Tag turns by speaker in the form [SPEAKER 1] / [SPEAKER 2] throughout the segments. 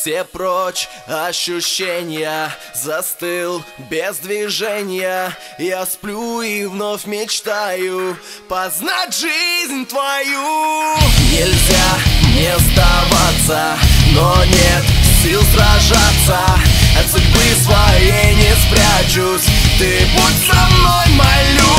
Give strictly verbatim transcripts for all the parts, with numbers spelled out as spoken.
[SPEAKER 1] все прочь ощущения. Застыл без движения. Я сплю и вновь мечтаю познать жизнь твою. Нельзя не сдаваться, но нет сил сражаться. От судьбы своей не спрячусь. Ты будь со мной, молю.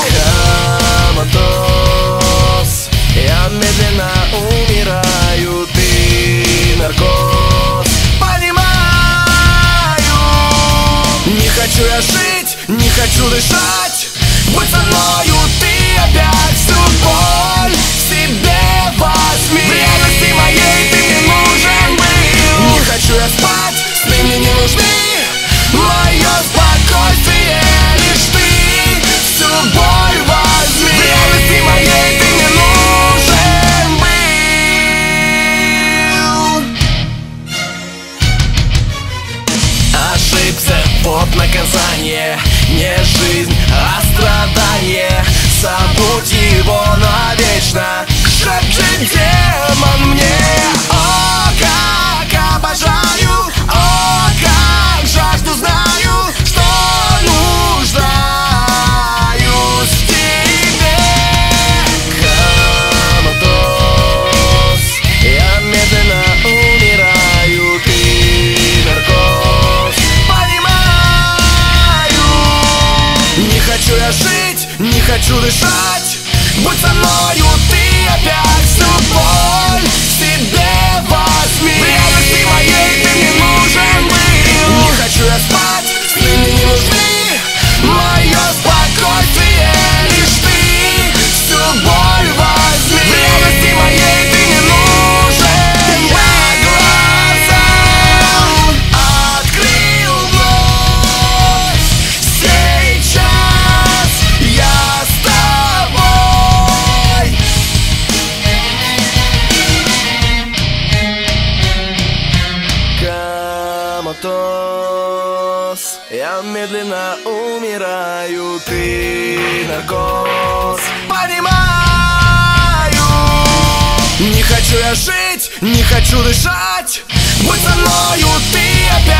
[SPEAKER 1] Коматоз, я медленно умираю. Ты наркоз, понимаю. Не хочу я жить, не хочу дышать. Будь со мною, ты опять всю боль в себе возьми. В реальности моей ты мне нужен был. Не хочу я спать, сны мне не нужны. Мое спокойствие лишь ты. Всю боль возьми. В реальности моей ты мне нужен был. Ошибся, вот наказание. Не жизнь, а страдание. Забудь его навечно. Как же демон мне. О, как обожаю. О, как жажду знаю. Что нуждаюсь в тебе. Коматоз, я медленно умираю. Ты наркоз, понимаю. Не хочу я жить, не хочу дышать. Будь со мною, ты опять всю боль в себе возьми. В реальности моей ты мне нужен был. Не хочу я спать, сны мне не нужны. Мое спокойствие лишь ты. Всю боль возьми. В реальности моей ты мне нужен. Я глаза открыл вновь. Сейчас я с тобой. Коматоз, я медленно умираю. Ты наркоз, понимаю. Не хочу я жить, не хочу дышать. Будь со мною, ты опять